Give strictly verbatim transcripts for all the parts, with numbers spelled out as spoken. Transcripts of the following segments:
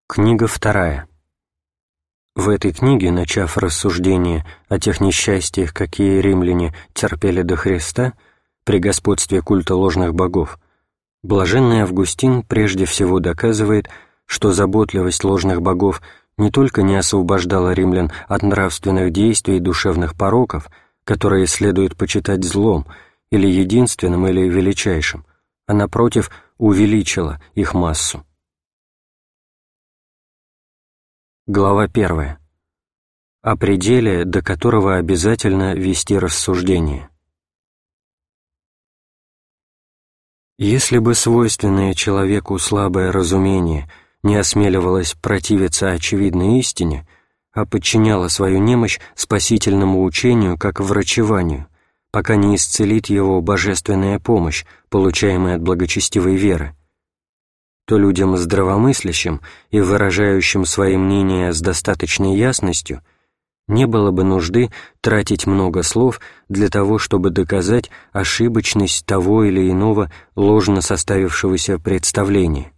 Книга вторая. В этой книге, начав рассуждение о тех несчастьях, какие римляне терпели до Христа при господстве культа ложных богов, блаженный Августин прежде всего доказывает, что заботливость ложных богов не только не освобождала римлян от нравственных действий и душевных пороков, которые следует почитать злом, или единственным, или величайшим, а, напротив, увеличила их массу. Глава первая. О пределе, до которого обязательно вести рассуждение. Если бы свойственное человеку слабое разумение не осмеливалось противиться очевидной истине, а подчиняло свою немощь спасительному учению как врачеванию, пока не исцелит его божественная помощь, получаемая от благочестивой веры, то людям здравомыслящим и выражающим свои мнения с достаточной ясностью не было бы нужды тратить много слов для того, чтобы доказать ошибочность того или иного ложно составившегося представления.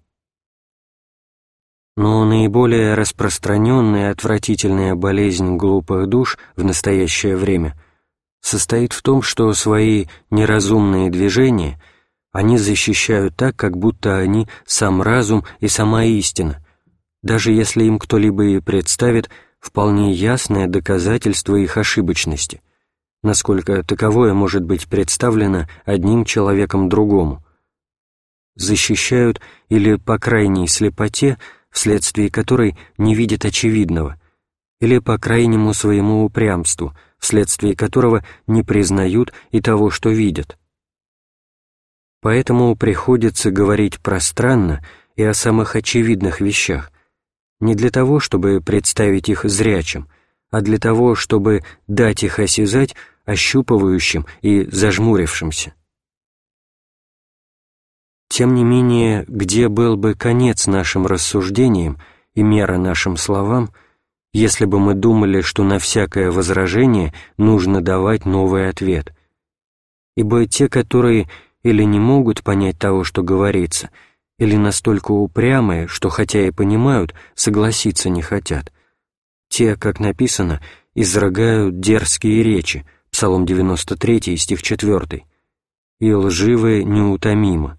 Но наиболее распространенная и отвратительная болезнь глупых душ в настоящее время состоит в том, что свои неразумные движения они защищают так, как будто они сам разум и сама истина, даже если им кто-либо и представит вполне ясное доказательство их ошибочности, насколько таковое может быть представлено одним человеком другому. Защищают или по крайней слепоте, вследствие которой не видят очевидного, или по крайнему своему упрямству, вследствие которого не признают и того, что видят. Поэтому приходится говорить пространно и о самых очевидных вещах, не для того, чтобы представить их зрячим, а для того, чтобы дать их осязать ощупывающим и зажмурившимся. Тем не менее, где был бы конец нашим рассуждениям и мера нашим словам, если бы мы думали, что на всякое возражение нужно давать новый ответ? Ибо те, которые или не могут понять того, что говорится, или настолько упрямые, что, хотя и понимают, согласиться не хотят. Те, как написано, изрыгают дерзкие речи, Псалом девяносто три, стих четыре, и лживые неутомимо.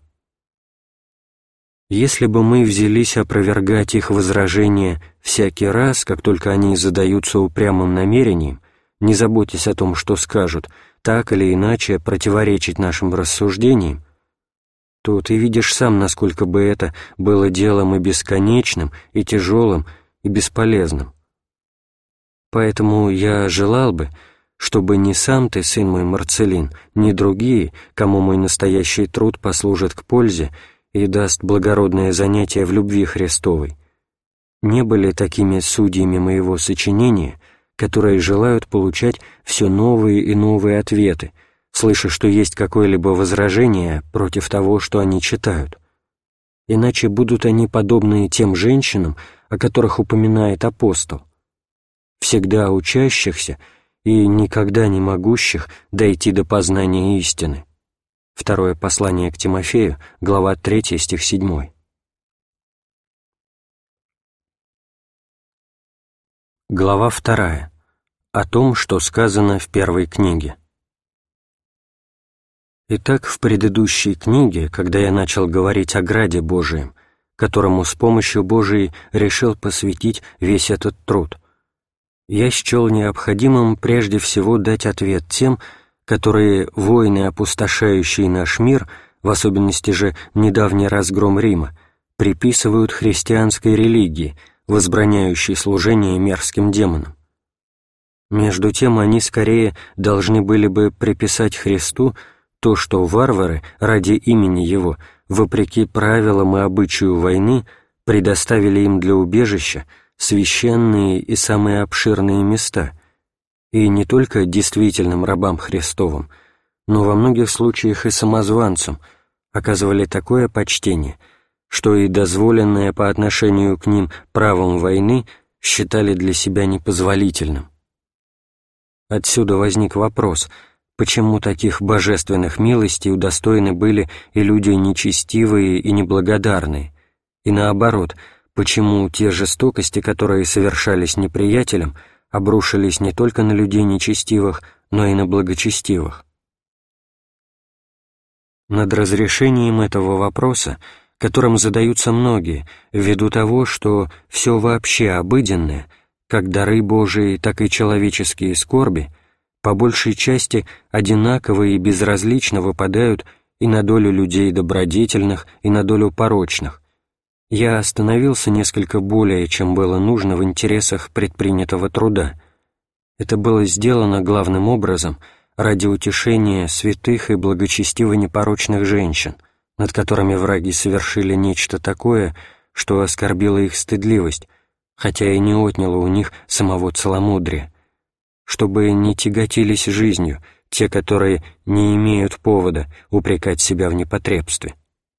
Если бы мы взялись опровергать их возражения всякий раз, как только они задаются упрямым намерением, не заботясь о том, что скажут, так или иначе противоречить нашим рассуждениям, то ты видишь сам, насколько бы это было делом и бесконечным, и тяжелым, и бесполезным. Поэтому я желал бы, чтобы ни сам ты, сын мой Марцелин, ни другие, кому мой настоящий труд послужит к пользе и даст благородное занятие в любви Христовой, не были такими судьями моего сочинения, которые желают получать все новые и новые ответы, слыша, что есть какое-либо возражение против того, что они читают. Иначе будут они подобны тем женщинам, о которых упоминает апостол, всегда учащихся и никогда не могущих дойти до познания истины. Второе послание к Тимофею, глава третья, стих седьмой. Глава вторая. О том, что сказано в первой книге. Итак, в предыдущей книге, когда я начал говорить о граде Божием, которому с помощью Божией решил посвятить весь этот труд, я счел необходимым прежде всего дать ответ тем, которые войны, опустошающие наш мир, в особенности же недавний разгром Рима, приписывают христианской религии, возбраняющей служение мерзким демонам. Между тем они скорее должны были бы приписать Христу то, что варвары ради имени Его, вопреки правилам и обычаю войны, предоставили им для убежища священные и самые обширные места, и не только действительным рабам Христовым, но во многих случаях и самозванцам оказывали такое почтение, что и дозволенное по отношению к ним правом войны считали для себя непозволительным. Отсюда возник вопрос, почему таких божественных милостей удостоены были и люди нечестивые и неблагодарные, и наоборот, почему те жестокости, которые совершались неприятелем, обрушились не только на людей нечестивых, но и на благочестивых. Над разрешением этого вопроса, которым задаются многие, ввиду того, что все вообще обыденное, как дары Божии, так и человеческие скорби, по большей части одинаково и безразлично выпадают и на долю людей добродетельных, и на долю порочных, я остановился несколько более, чем было нужно в интересах предпринятого труда. Это было сделано главным образом ради утешения святых и благочестиво непорочных женщин, над которыми враги совершили нечто такое, что оскорбило их стыдливость, хотя и не отняло у них самого целомудрия, чтобы не тяготились жизнью те, которые не имеют повода упрекать себя в непотребстве.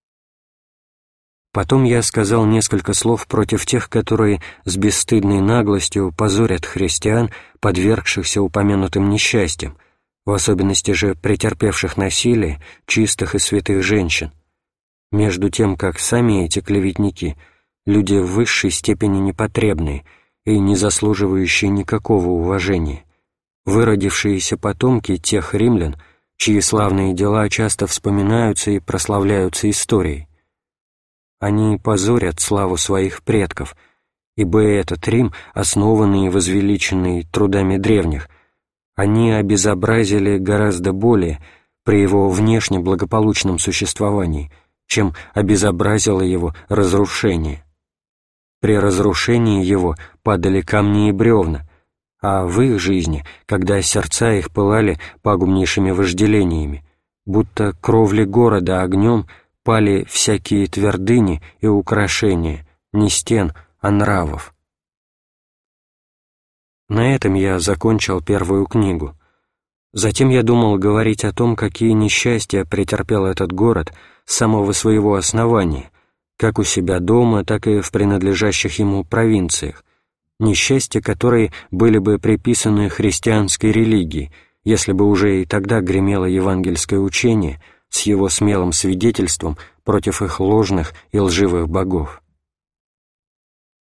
Потом я сказал несколько слов против тех, которые с бесстыдной наглостью позорят христиан, подвергшихся упомянутым несчастьям, в особенности же претерпевших насилие чистых и святых женщин, между тем как сами эти клеветники — люди в высшей степени непотребные и не заслуживающие никакого уважения, выродившиеся потомки тех римлян, чьи славные дела часто вспоминаются и прославляются историей. Они позорят славу своих предков, ибо этот Рим, основанный и возвеличенный трудами древних, они обезобразили гораздо более при его внешне благополучном существовании, чем обезобразило его разрушение. При разрушении его падали камни и бревна, а в их жизни, когда сердца их пылали пагубнейшими вожделениями, будто кровли города огнем пали всякие твердыни и украшения, не стен, а нравов. На этом я закончил первую книгу. Затем я думал говорить о том, какие несчастья претерпел этот город с самого своего основания, как у себя дома, так и в принадлежащих ему провинциях, несчастья, которые были бы приписаны христианской религии, если бы уже и тогда гремело евангельское учение с его смелым свидетельством против их ложных и лживых богов.